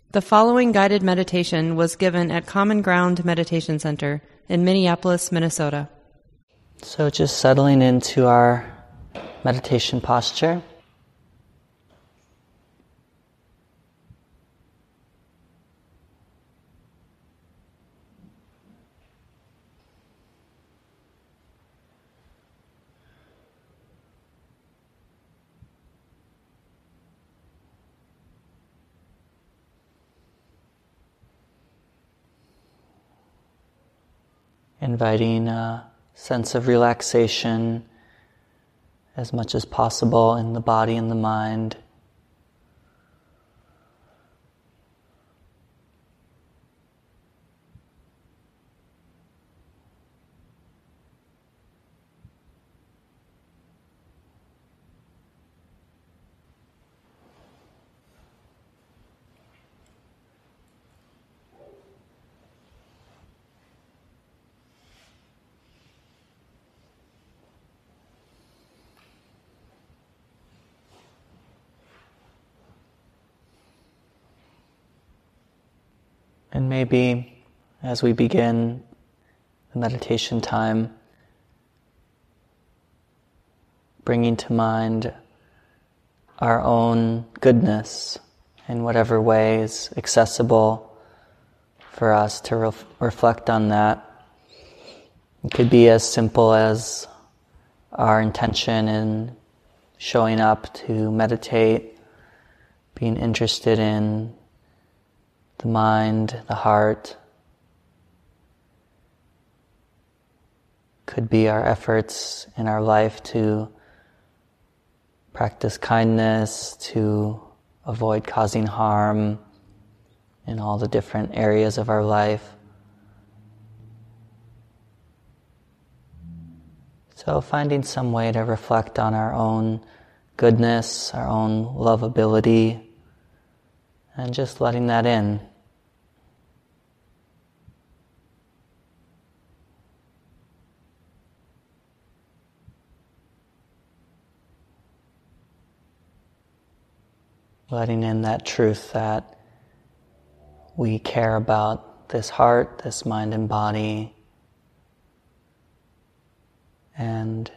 The following guided meditation was given at Common Ground Meditation Center in Minneapolis, Minnesota. So just settling into our meditation posture. Inviting a sense of relaxation as much as possible in the body and the mind. And maybe as we begin the meditation time, bringing to mind our own goodness in whatever way is accessible for us to reflect on that. It could be as simple as our intention in showing up to meditate, being interested in the mind, the heart. Could be our efforts in our life to practice kindness, to avoid causing harm in all the different areas of our life. So finding some way to reflect on our own goodness, our own lovability, and just letting that in. Letting in that truth that we care about this heart, this mind and body, and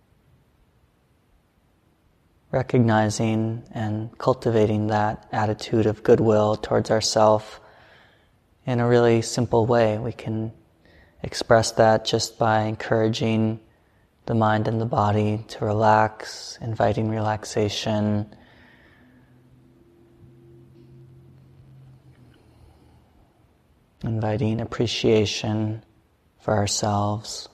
recognizing and cultivating that attitude of goodwill towards ourselves in a really simple way. We can express that just by encouraging the mind and the body to relax, inviting relaxation, inviting appreciation for ourselves.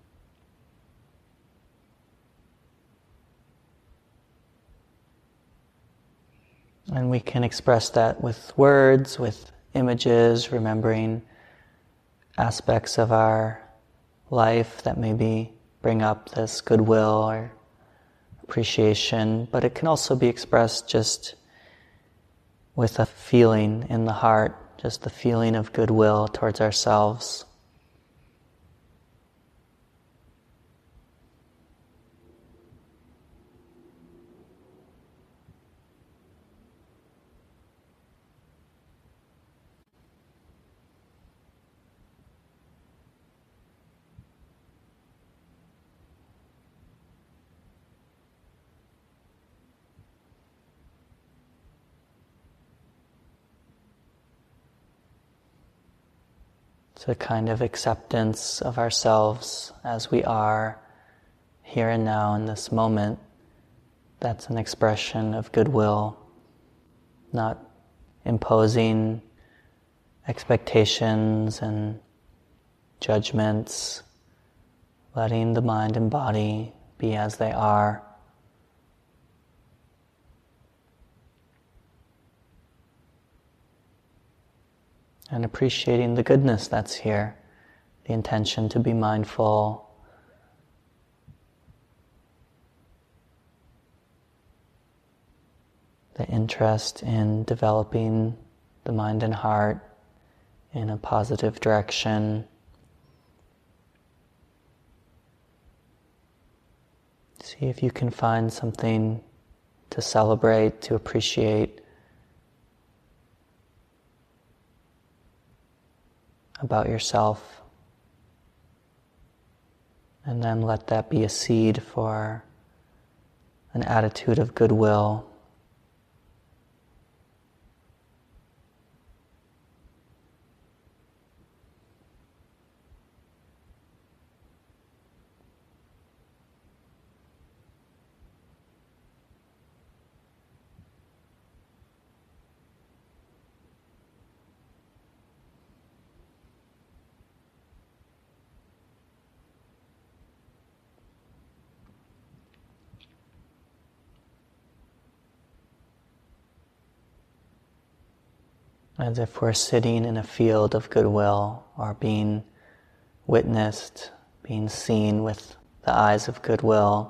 And we can express that with words, with images, remembering aspects of our life that maybe bring up this goodwill or appreciation. But it can also be expressed just with a feeling in the heart, just the feeling of goodwill towards ourselves. It's a kind of acceptance of ourselves as we are here and now in this moment. That's an expression of goodwill, not imposing expectations and judgments, letting the mind and body be as they are. And appreciating the goodness that's here, the intention to be mindful, the interest in developing the mind and heart in a positive direction. See if you can find something to celebrate, to appreciate about yourself. And then let that be a seed for an attitude of goodwill. As if we're sitting in a field of goodwill, or being witnessed, being seen with the eyes of goodwill.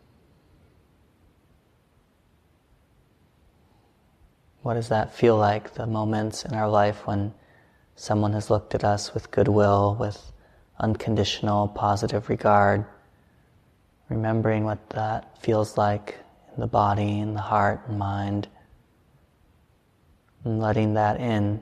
What does that feel like, the moments in our life when someone has looked at us with goodwill, with unconditional positive regard? Remembering what that feels like in the body, in the heart and mind. And letting that in.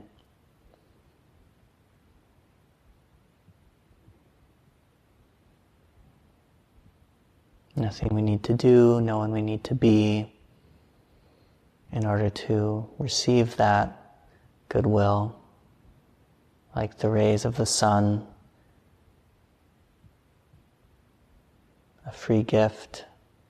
Nothing we need to do, no one we need to be in order to receive that goodwill, like the rays of the sun, a free gift.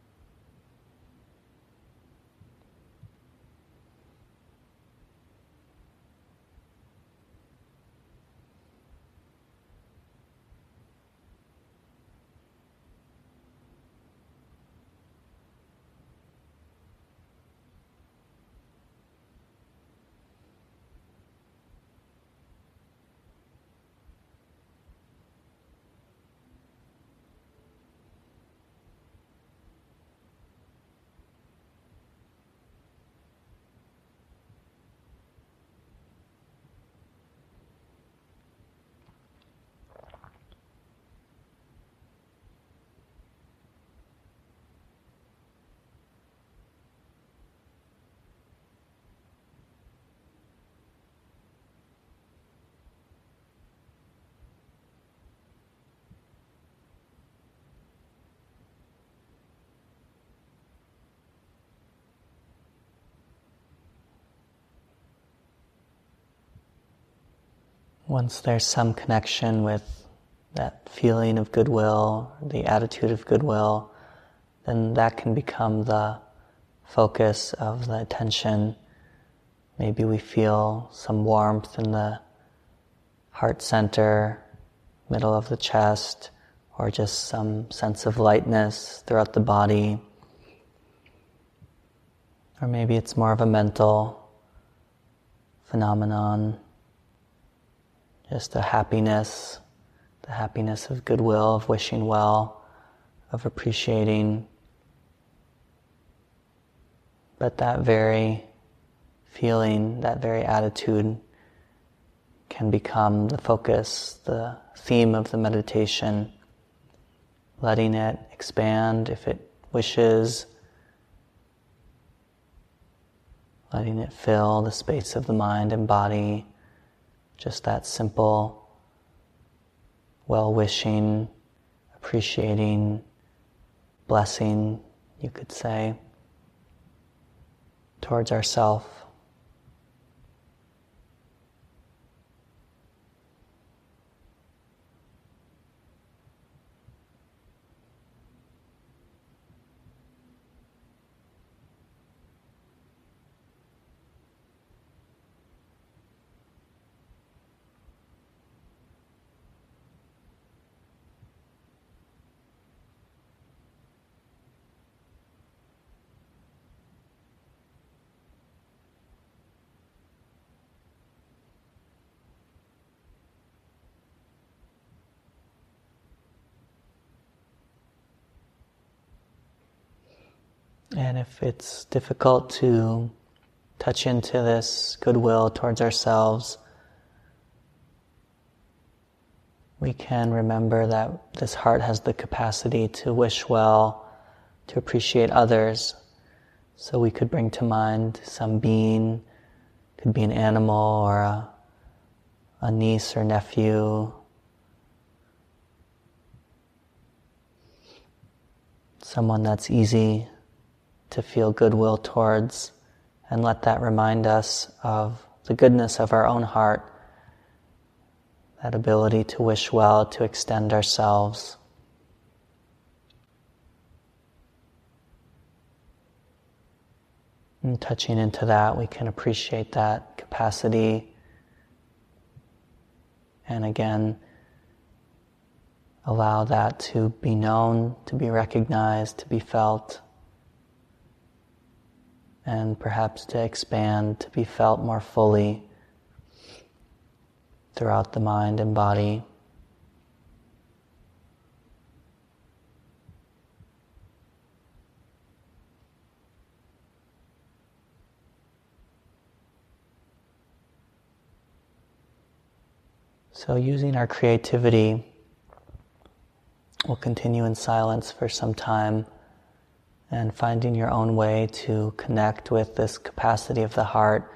Once there's some connection with that feeling of goodwill, the attitude of goodwill, then that can become the focus of the attention. Maybe we feel some warmth in the heart center, middle of the chest, or just some sense of lightness throughout the body. Or maybe it's more of a mental phenomenon. Just a happiness, the happiness of goodwill, of wishing well, of appreciating. But that very feeling, that very attitude can become the focus, the theme of the meditation, letting it expand if it wishes, letting it fill the space of the mind and body. Just that simple, well-wishing, appreciating, blessing, you could say, towards ourself. And if it's difficult to touch into this goodwill towards ourselves, we can remember that this heart has the capacity to wish well, to appreciate others. So we could bring to mind some being, could be an animal or a niece or nephew, someone that's easy to feel goodwill towards, and let that remind us of the goodness of our own heart, that ability to wish well, to extend ourselves. And touching into that, we can appreciate that capacity. And again, allow that to be known, to be recognized, to be felt, and perhaps to expand, to be felt more fully throughout the mind and body. So using our creativity, we'll continue in silence for some time and finding your own way to connect with this capacity of the heart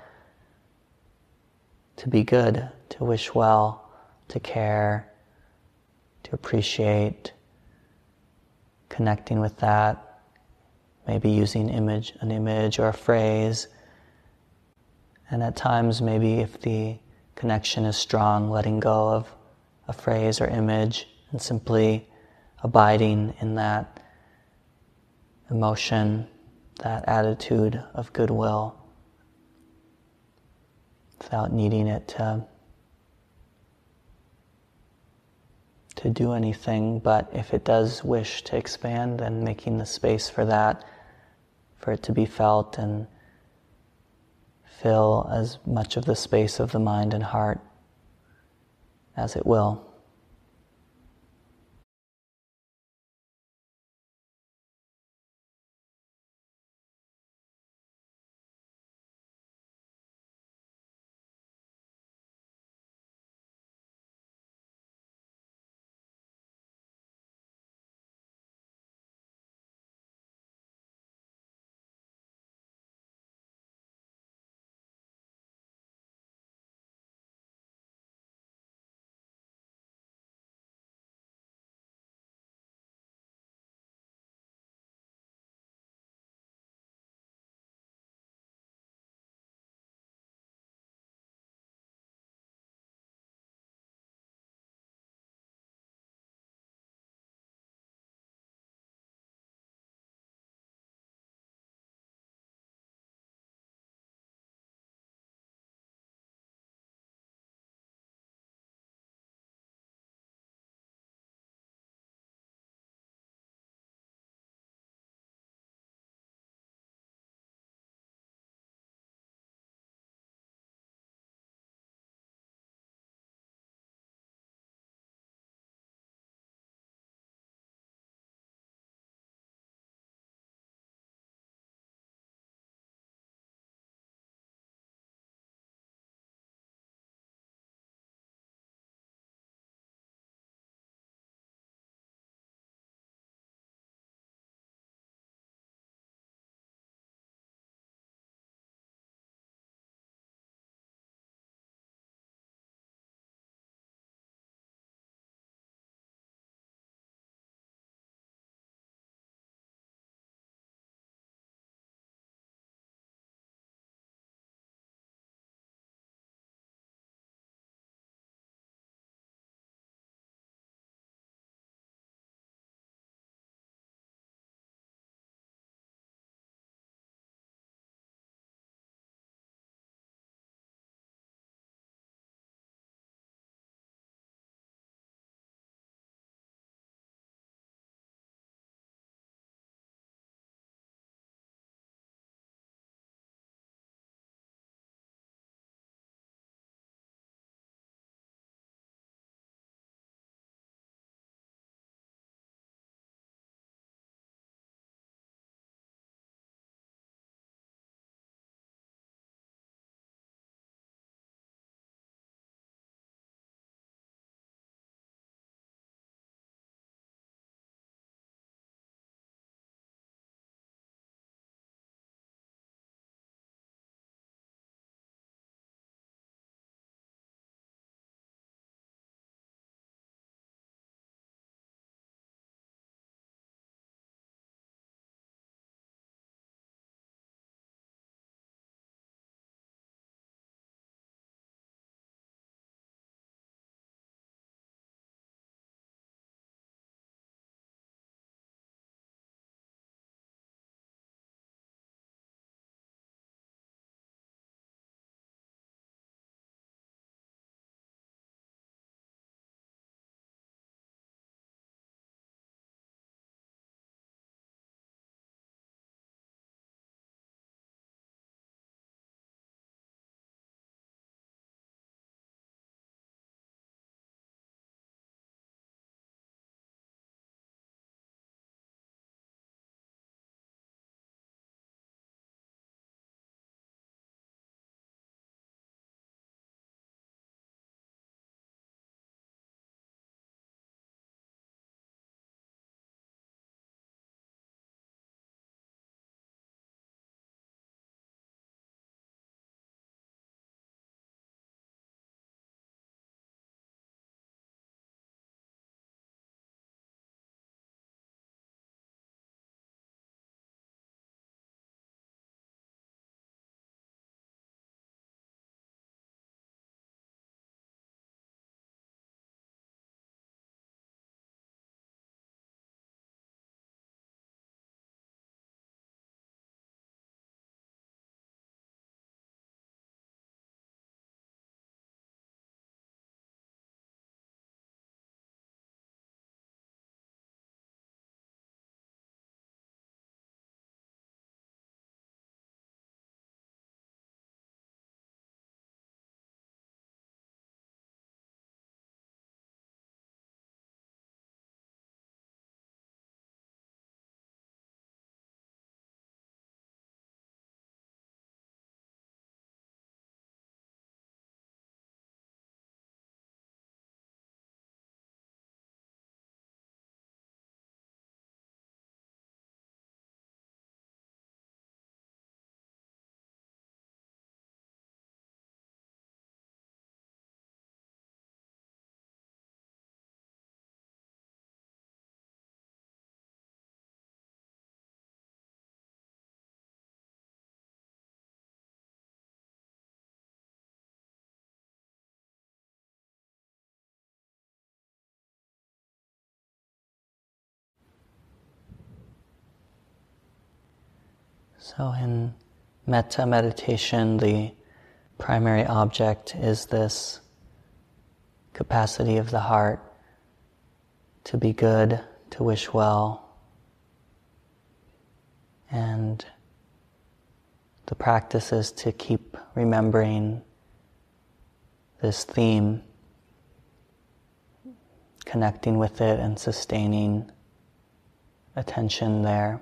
to be good, to wish well, to care, to appreciate, connecting with that, maybe using an image or a phrase, and at times maybe if the connection is strong, letting go of a phrase or image and simply abiding in that emotion, that attitude of goodwill, without needing it to do anything. But if it does wish to expand, then making the space for that, for it to be felt and fill as much of the space of the mind and heart as it will. So in metta meditation, the primary object is this capacity of the heart to be good, to wish well. And the practice is to keep remembering this theme, connecting with it and sustaining attention there.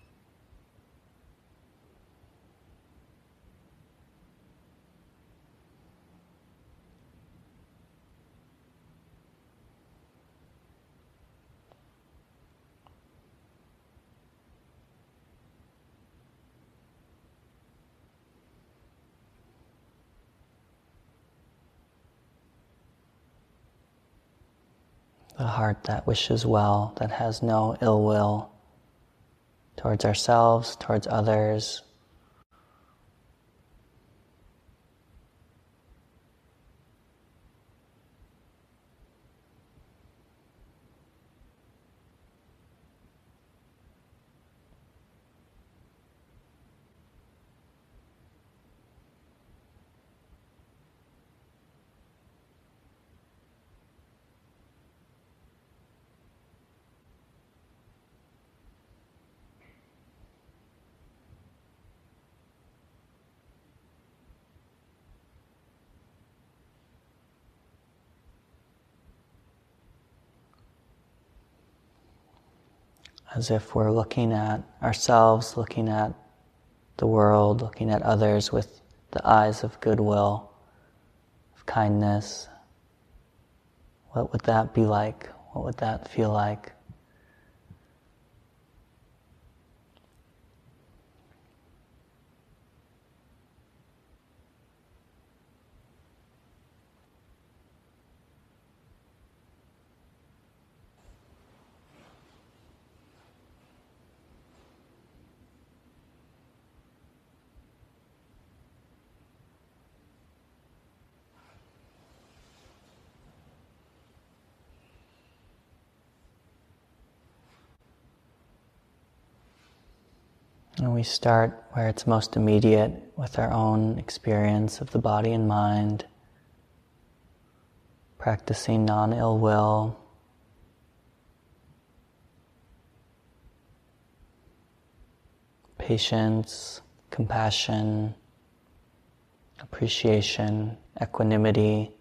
The heart that wishes well, that has no ill will towards ourselves, towards others. As if we're looking at ourselves, looking at the world, looking at others with the eyes of goodwill, of kindness. What would that be like? What would that feel like? And we start where it's most immediate, with our own experience of the body and mind, practicing non-ill will, patience, compassion, appreciation, equanimity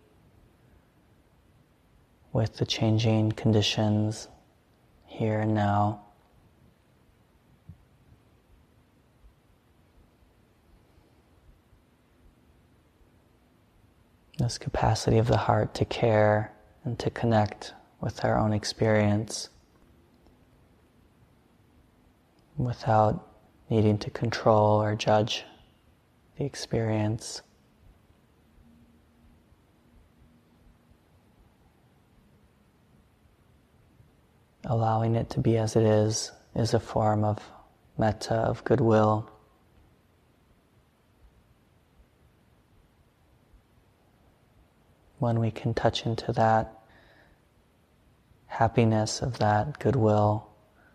with the changing conditions here and now. This capacity of the heart to care and to connect with our own experience without needing to control or judge the experience. Allowing it to be as it is a form of metta, of goodwill. When we can touch into that happiness of that goodwill,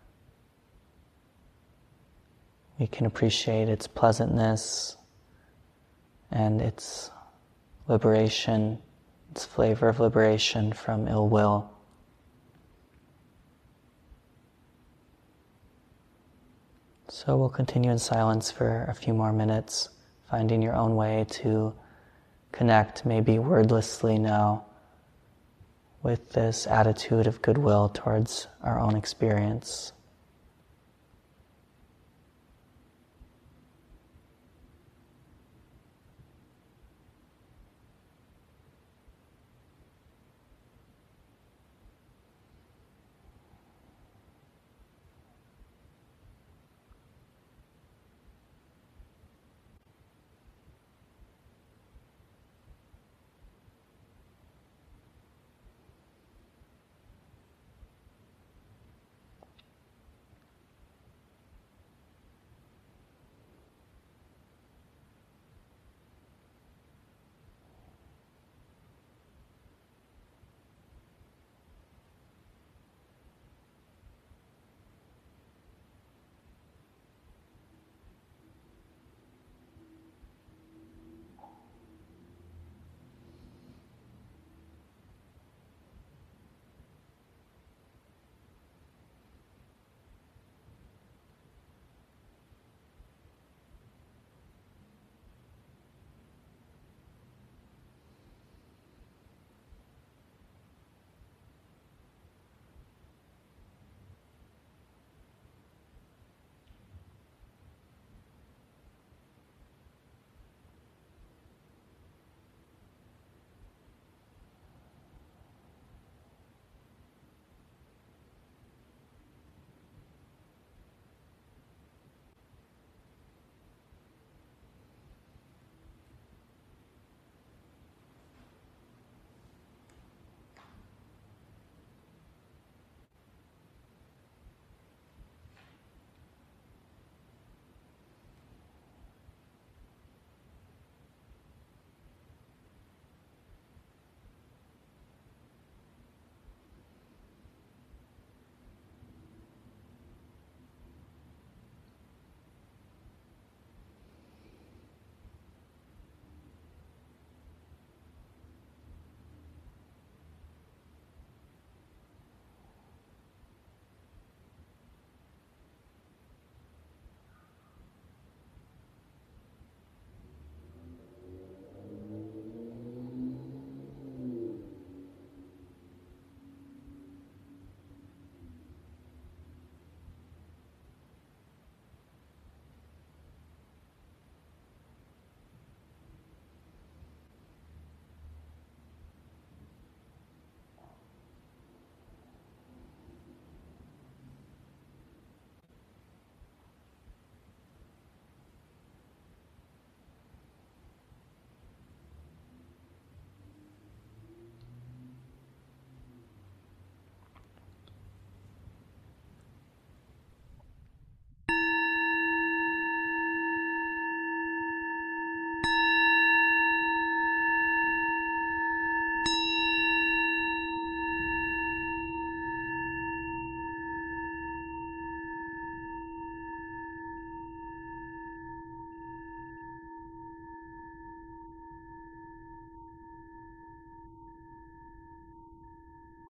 we can appreciate its pleasantness and its liberation, its flavor of liberation from ill will. So we'll continue in silence for a few more minutes, finding your own way to connect, maybe wordlessly now, with this attitude of goodwill towards our own experience.